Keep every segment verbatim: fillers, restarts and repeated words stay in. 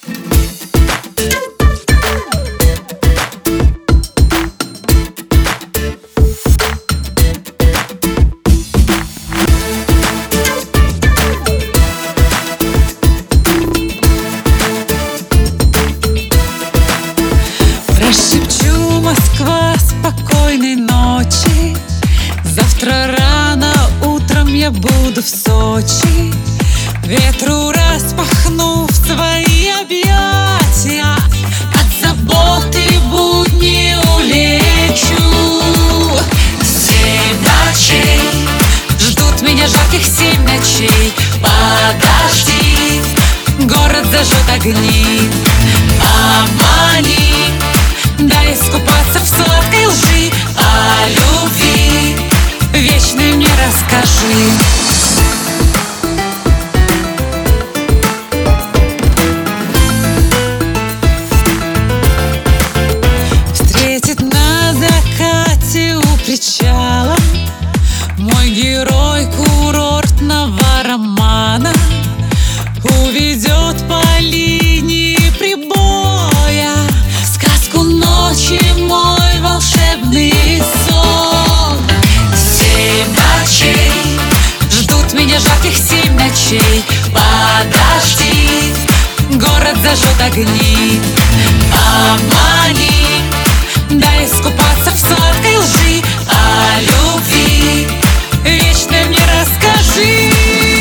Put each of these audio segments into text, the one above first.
Прошепчу: Москва, спокойной ночи. Завтра рано утром я буду в Сочи. Ветру распахну в свои объятия, от заботы будни улечу. Семь ночей ждут меня, жарких семь ночей. Подожди, город зажжет огни. Обмани, дай искупаться в сладкой лжи. О любви вечной мне расскажи. Встретит на закате у причала мой герой курортного романа. Уведет по линии прибоя в сказку ночи мой волшебный сон. Семь ночей ждут меня, жарких семь ночей. Подожди, город зажжет огни. Обмани, дай искупаться в сладкой лжи. О любви вечной мне расскажи.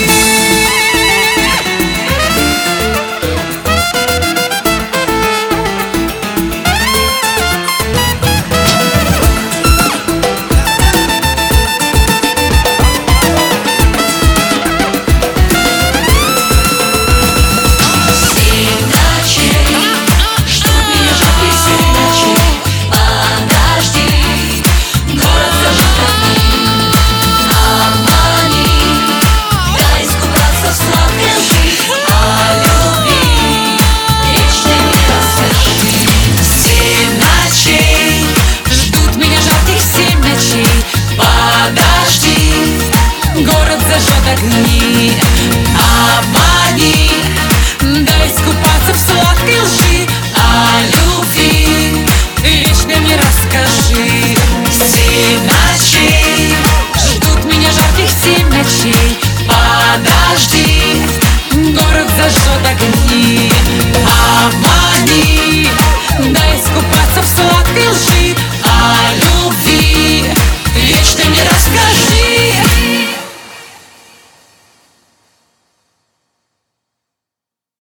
Город зажжет огни. Обмани, дай искупаться в сладкой лжи. О любви вечной мне расскажи. Семь ночей ждут меня, жарких семь ночей. Подожди, город зажжет огни. Обмани, дай искупаться в сладкой лжи.